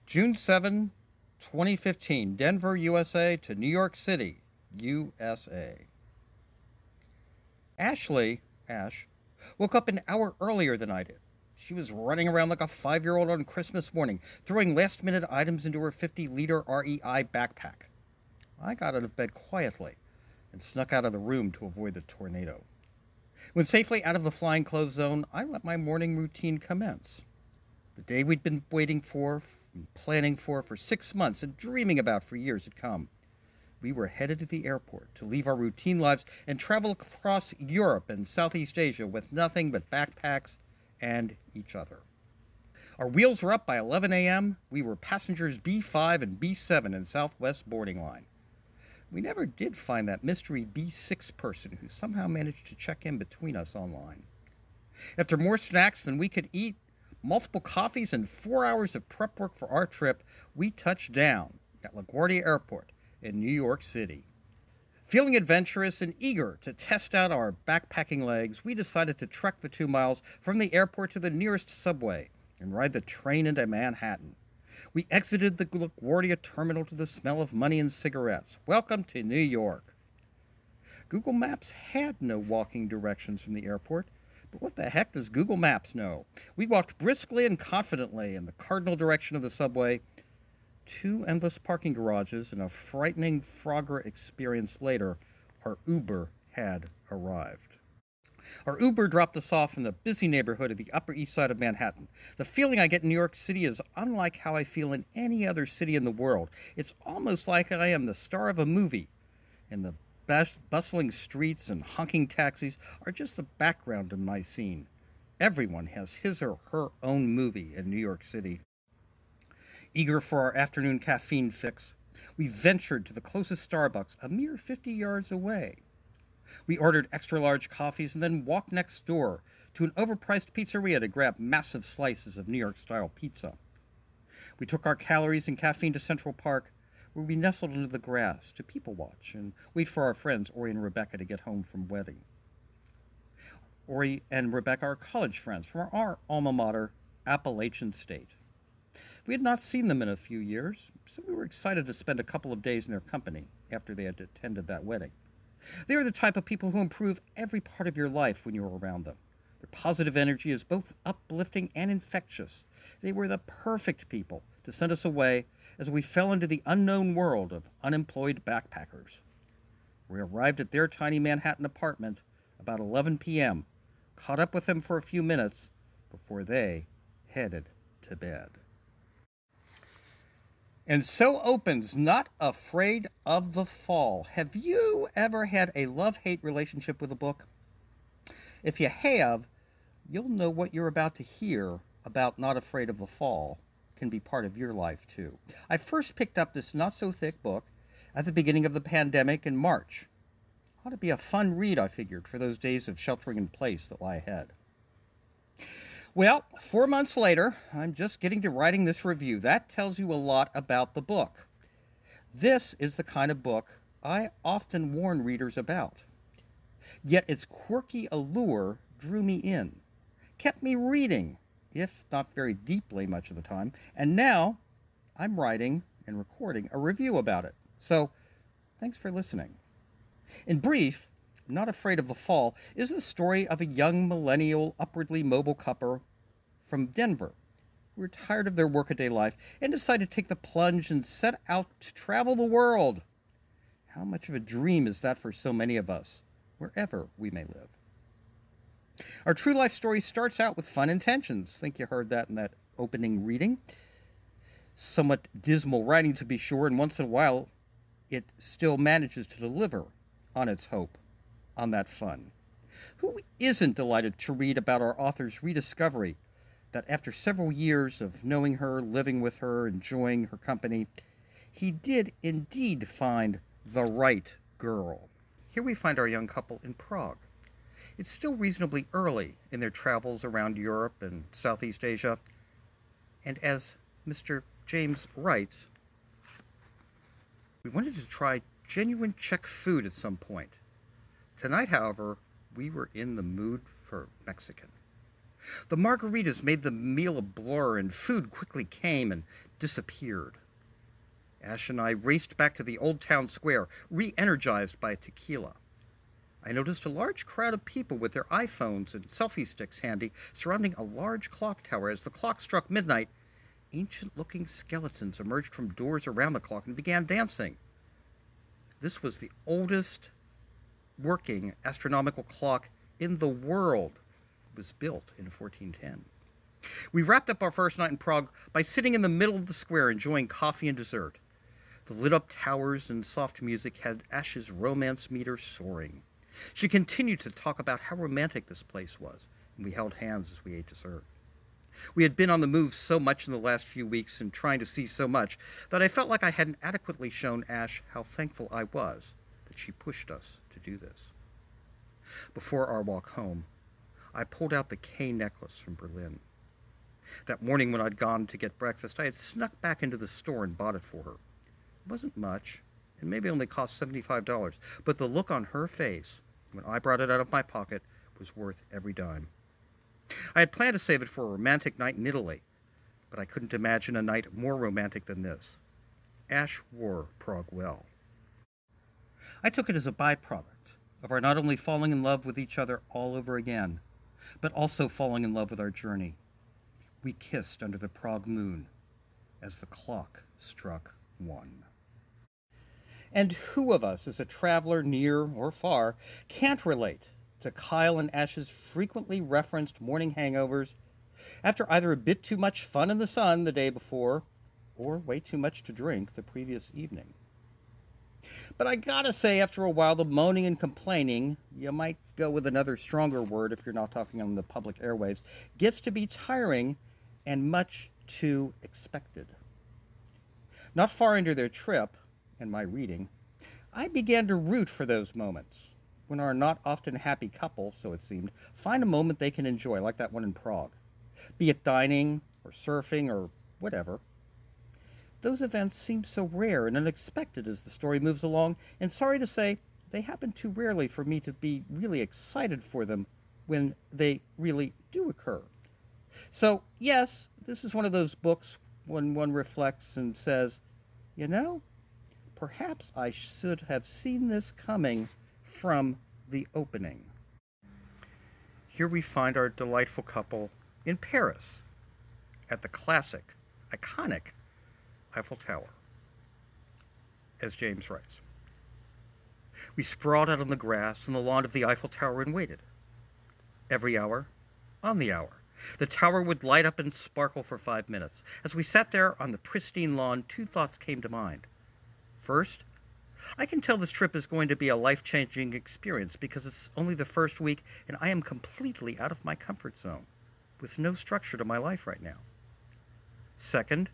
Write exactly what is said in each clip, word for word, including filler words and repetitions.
June seventh, twenty fifteen, Denver, U S A to New York City, U S A. Ashley, Ash, woke up an hour earlier than I did. She was running around like a five-year-old on Christmas morning, throwing last-minute items into her fifty-liter R E I backpack. I got out of bed quietly and snuck out of the room to avoid the tornado. When safely out of the flying clothes zone, I let my morning routine commence. The day we'd been waiting for, and planning for for six months and dreaming about for years had come. We were headed to the airport to leave our routine lives and travel across Europe and Southeast Asia with nothing but backpacks and each other. Our wheels were up by eleven a.m. We were passengers B five and B seven in Southwest boarding line. We never did find that mystery B six person who somehow managed to check in between us online. After more snacks than we could eat, multiple coffees, and four hours of prep work for our trip, we touched down at LaGuardia Airport in New York City. Feeling adventurous and eager to test out our backpacking legs, we decided to trek the two miles from the airport to the nearest subway and ride the train into Manhattan. We exited the LaGuardia terminal to the smell of money and cigarettes. Welcome to New York. Google Maps had no walking directions from the airport, but what the heck does Google Maps know? We walked briskly and confidently in the cardinal direction of the subway. Two endless parking garages and a frightening Frogger experience later, our Uber had arrived. Our Uber dropped us off in the busy neighborhood of the Upper East Side of Manhattan. The feeling I get in New York City is unlike how I feel in any other city in the world. It's almost like I am the star of a movie, and the bus- bustling streets and honking taxis are just the background of my scene. Everyone has his or her own movie in New York City. Eager for our afternoon caffeine fix, we ventured to the closest Starbucks a mere fifty yards away. We ordered extra-large coffees and then walked next door to an overpriced pizzeria to grab massive slices of New York-style pizza. We took our calories and caffeine to Central Park, where we nestled into the grass to people watch and wait for our friends Ori and Rebecca to get home from wedding. Ori and Rebecca are college friends from our alma mater, Appalachian State. We had not seen them in a few years, so we were excited to spend a couple of days in their company after they had attended that wedding. They are the type of people who improve every part of your life when you are around them. Their positive energy is both uplifting and infectious. They were the perfect people to send us away as we fell into the unknown world of unemployed backpackers. We arrived at their tiny Manhattan apartment about eleven p.m., caught up with them for a few minutes before they headed to bed. And so opens Not Afraid of the Fall. Have you ever had a love-hate relationship with a book? If you have, you'll know what you're about to hear about Not Afraid of the Fall can be part of your life, too. I first picked up this not-so-thick book at the beginning of the pandemic in March. Ought to be a fun read, I figured, for those days of sheltering in place that lie ahead. Well, four months later, I'm just getting to writing this review. That tells you a lot about the book. This is the kind of book I often warn readers about. Yet its quirky allure drew me in, kept me reading, if not very deeply much of the time, and now I'm writing and recording a review about it. So, thanks for listening. In brief, Not Afraid of the Fall is the story of a young millennial, upwardly mobile couple from Denver who were tired of their workaday life and decided to take the plunge and set out to travel the world. How much of a dream is that for so many of us, wherever we may live? Our true life story starts out with fun intentions. I think you heard that in that opening reading. Somewhat dismal writing, to be sure, and once in a while it still manages to deliver on its hope, on that fun. Who isn't delighted to read about our author's rediscovery that after several years of knowing her, living with her, enjoying her company, he did indeed find the right girl? Here we find our young couple in Prague. It's still reasonably early in their travels around Europe and Southeast Asia, and as Mister James writes, we wanted to try genuine Czech food at some point. Tonight, however, we were in the mood for Mexican. The margaritas made the meal a blur, and food quickly came, and disappeared. Ash and I raced back to the old town square, re-energized by tequila. I noticed a large crowd of people with their iPhones and selfie sticks handy surrounding a large clock tower. As the clock struck midnight, ancient-looking skeletons emerged from doors around the clock and began dancing. This was the oldest working astronomical clock in the world. It was built in fourteen ten. We wrapped up our first night in Prague by sitting in the middle of the square enjoying coffee and dessert. The lit-up towers and soft music had Ash's romance meter soaring. She continued to talk about how romantic this place was, and we held hands as we ate dessert. We had been on the move so much in the last few weeks and trying to see so much that I felt like I hadn't adequately shown Ash how thankful I was that she pushed us to do this. Before our walk home, I pulled out the K necklace from Berlin. That morning when I'd gone to get breakfast, I had snuck back into the store and bought it for her. It wasn't much, and maybe only cost seventy-five dollars, but the look on her face when I brought it out of my pocket was worth every dime. I had planned to save it for a romantic night in Italy, but I couldn't imagine a night more romantic than this. Ash wore Prague well. I took it as a byproduct of our not only falling in love with each other all over again, but also falling in love with our journey. We kissed under the Prague moon as the clock struck one. And who of us, as a traveler near or far, can't relate to Kyle and Ash's frequently referenced morning hangovers after either a bit too much fun in the sun the day before or way too much to drink the previous evening? But I gotta say, after a while, the moaning and complaining, you might go with another stronger word if you're not talking on the public airwaves, gets to be tiring and much too expected. Not far into their trip, and my reading, I began to root for those moments when our not often happy couple, so it seemed, find a moment they can enjoy, like that one in Prague, be it dining or surfing or whatever. Those events seem so rare and unexpected as the story moves along, and sorry to say, they happen too rarely for me to be really excited for them when they really do occur. So, yes, this is one of those books when one reflects and says, you know, perhaps I should have seen this coming from the opening. Here we find our delightful couple in Paris at the classic, iconic Eiffel Tower, as James writes. We sprawled out on the grass on the lawn of the Eiffel Tower and waited. Every hour, on the hour, the tower would light up and sparkle for five minutes. As we sat there on the pristine lawn, two thoughts came to mind. First, I can tell this trip is going to be a life-changing experience because it's only the first week and I am completely out of my comfort zone, with no structure to my life right now. Second,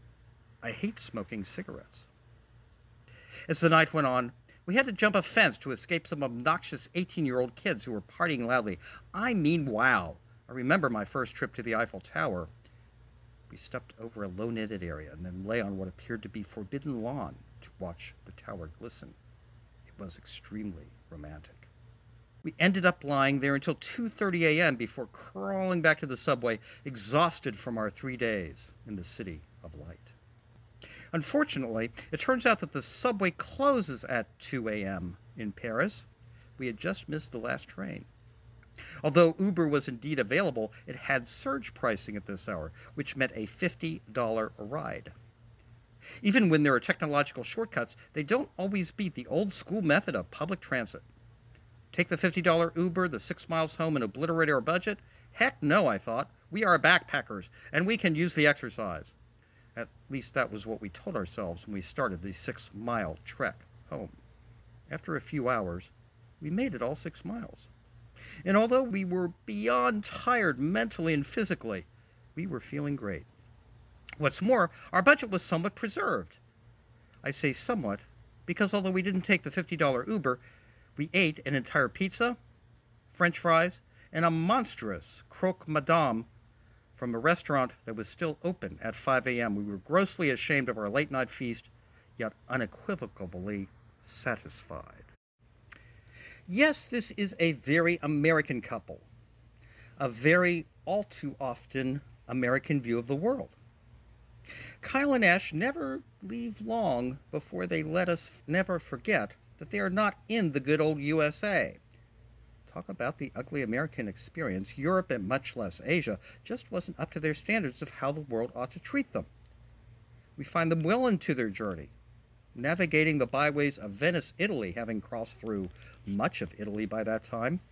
I hate smoking cigarettes. As the night went on, we had to jump a fence to escape some obnoxious eighteen-year-old kids who were partying loudly. I mean, wow. I remember my first trip to the Eiffel Tower. We stepped over a low-netted area and then lay on what appeared to be forbidden lawn to watch the tower glisten. It was extremely romantic. We ended up lying there until two thirty a.m. before crawling back to the subway, exhausted from our three days in the city of light. Unfortunately, it turns out that the subway closes at two a.m. in Paris. We had just missed the last train. Although Uber was indeed available, it had surge pricing at this hour, which meant a fifty dollars ride. Even when there are technological shortcuts, they don't always beat the old-school method of public transit. Take the fifty dollars Uber, the six miles home, and obliterate our budget? Heck no, I thought. We are backpackers, and we can use the exercise. At least that was what we told ourselves when we started the six-mile trek home. After a few hours, we made it all six miles. And although we were beyond tired mentally and physically, we were feeling great. What's more, our budget was somewhat preserved. I say somewhat because although we didn't take the fifty dollars Uber, we ate an entire pizza, French fries, and a monstrous croque madame from a restaurant that was still open at five a.m. We were grossly ashamed of our late-night feast, yet unequivocally satisfied. Yes, this is a very American couple, a very all too often American view of the world. Kyle and Ash never leave long before they let us never forget that they are not in the good old U S A. Talk about the ugly American experience. Europe, and much less Asia, just wasn't up to their standards of how the world ought to treat them. We find them well into their journey, navigating the byways of Venice, Italy, having crossed through much of Italy by that time.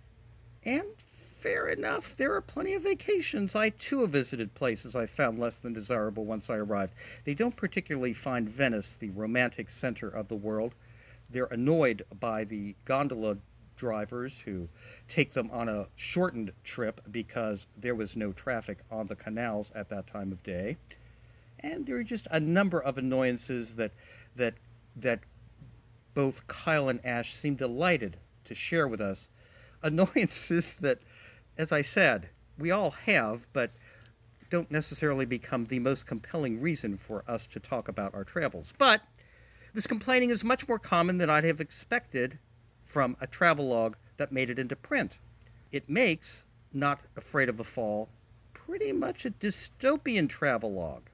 And fair enough, there are plenty of vacations. I too have visited places I found less than desirable once I arrived. They don't particularly find Venice the romantic center of the world. They're annoyed by the gondola drivers who take them on a shortened trip because there was no traffic on the canals at that time of day. And there are just a number of annoyances that that that both Kyle and Ash seem delighted to share with us. Annoyances that, as I said, we all have, but don't necessarily become the most compelling reason for us to talk about our travels. But this complaining is much more common than I'd have expected from a travelogue that made it into print. It makes Not Afraid of the Fall pretty much a dystopian travelogue.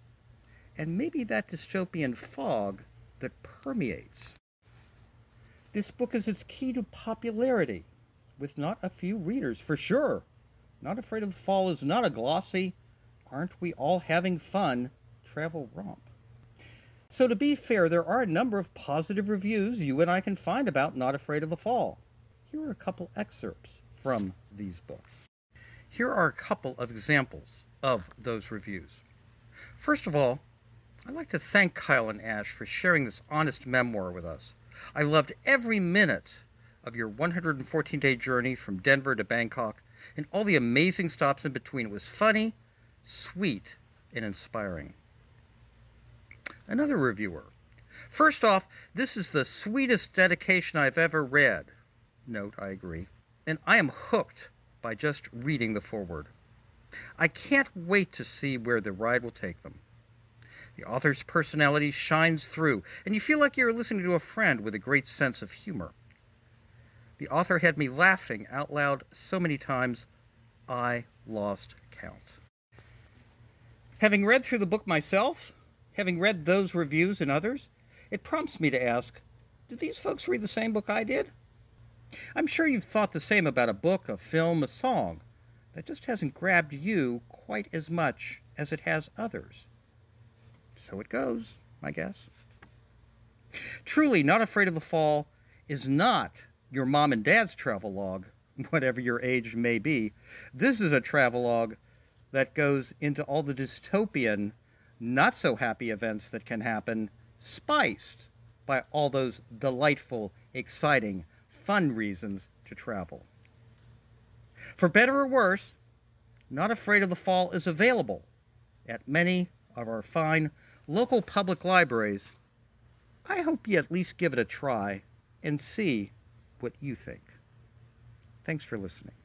And maybe that dystopian fog that permeates. This book is its key to popularity, with not a few readers, for sure. Not Afraid of the Fall is not a glossy, aren't we all having fun travel romp. So to be fair, there are a number of positive reviews you and I can find about Not Afraid of the Fall. Here are a couple excerpts from these books. Here are a couple of examples of those reviews. First of all, I'd like to thank Kyle and Ash for sharing this honest memoir with us. I loved every minute of your one hundred fourteen day journey from Denver to Bangkok and all the amazing stops in between. It was funny, sweet, and inspiring. Another reviewer. First off, this is the sweetest dedication I've ever read. Note, I agree. And I am hooked by just reading the foreword. I can't wait to see where the ride will take them. The author's personality shines through, and you feel like you're listening to a friend with a great sense of humor. The author had me laughing out loud so many times, I lost count. Having read through the book myself, having read those reviews and others, it prompts me to ask, did these folks read the same book I did? I'm sure you've thought the same about a book, a film, a song that just hasn't grabbed you quite as much as it has others. So it goes, I guess. Truly, Not Afraid of the Fall is not your mom and dad's travelogue, whatever your age may be. This is a travelogue that goes into all the dystopian, not so happy events that can happen, spiced by all those delightful, exciting, fun reasons to travel. For better or worse, Not Afraid of the Fall is available at many of our fine local public libraries. I hope you at least give it a try and see what you think. Thanks for listening.